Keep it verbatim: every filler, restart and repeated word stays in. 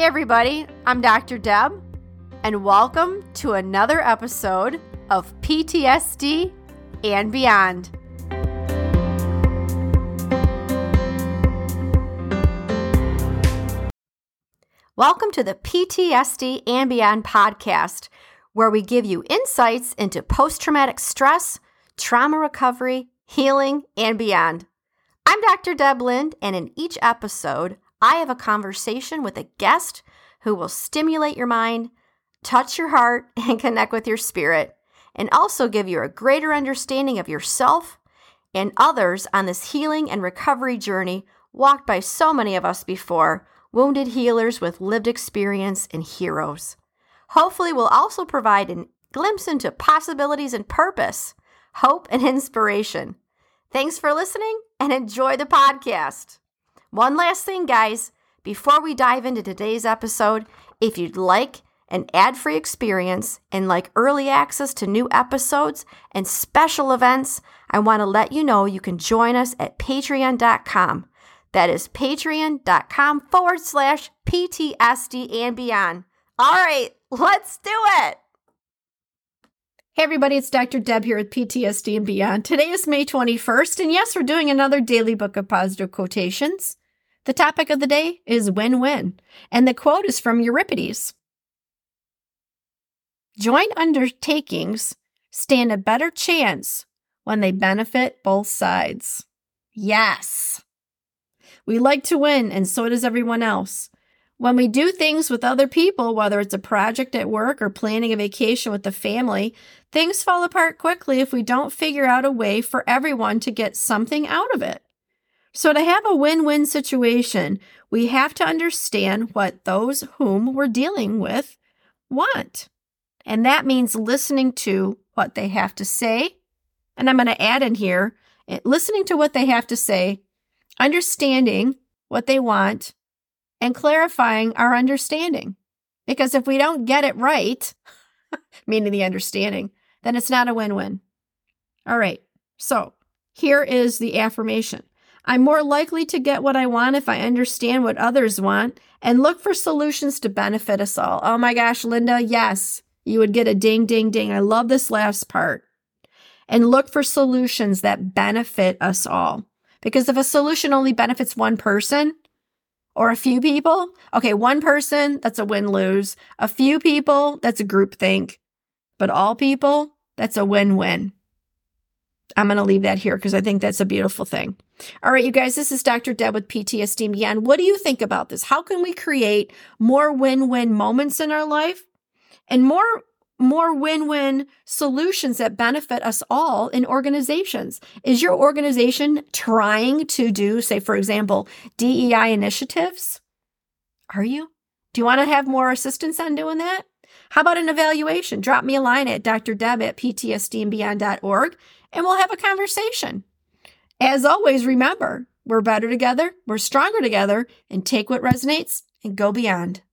everybody, I'm Doctor Deb, and welcome to another episode of P T S D and Beyond. Welcome to the P T S D and Beyond podcast, where we give you insights into post-traumatic stress, trauma recovery, healing, and beyond. I'm Doctor Deb Lind, and in each episode, I have a conversation with a guest who will stimulate your mind, touch your heart, and connect with your spirit, and also give you a greater understanding of yourself and others on this healing and recovery journey walked by so many of us before, wounded healers with lived experience and heroes. Hopefully, we'll also provide a glimpse into possibilities and purpose, hope, and inspiration. Thanks for listening and enjoy the podcast. One last thing, guys, before we dive into today's episode, if you'd like an ad-free experience and like early access to new episodes and special events, I want to let you know you can join us at patreon dot com. That is patreon.com forward slash PTSD and beyond. All right, let's do it. Hey everybody, it's Doctor Deb here with P T S D and Beyond. Today is May twenty-first, and yes, we're doing another daily book of positive quotations. The topic of the day is win-win, and the quote is from Euripides. Joint undertakings stand a better chance when they benefit both sides. Yes. We like to win, and so does everyone else. When we do things with other people, whether it's a project at work or planning a vacation with the family, things fall apart quickly if we don't figure out a way for everyone to get something out of it. So to have a win-win situation, we have to understand what those whom we're dealing with want. And that means listening to what they have to say. And I'm going to add in here, listening to what they have to say, understanding what they want, and clarifying our understanding. Because if we don't get it right, meaning the understanding, then it's not a win-win. All right, so here is the affirmation. I'm more likely to get what I want if I understand what others want and look for solutions to benefit us all. Oh my gosh, Linda, yes, you would get a ding, ding, ding. I love this last part. And look for solutions that benefit us all. Because if a solution only benefits one person, or a few people, okay, one person, that's a win-lose. A few people, that's a groupthink. But all people, that's a win-win. I'm going to leave that here because I think that's a beautiful thing. All right, you guys, this is Doctor Deb with P T S D and Beyond. What do you think about this? How can we create more win-win moments in our life and more more win-win solutions that benefit us all in organizations? Is your organization trying to do, say, for example, D E I initiatives? Are you? Do you want to have more assistance on doing that? How about an evaluation? Drop me a line at drdeb at p t s d and beyond dot org, and we'll have a conversation. As always, remember, we're better together, we're stronger together, and take what resonates and go beyond.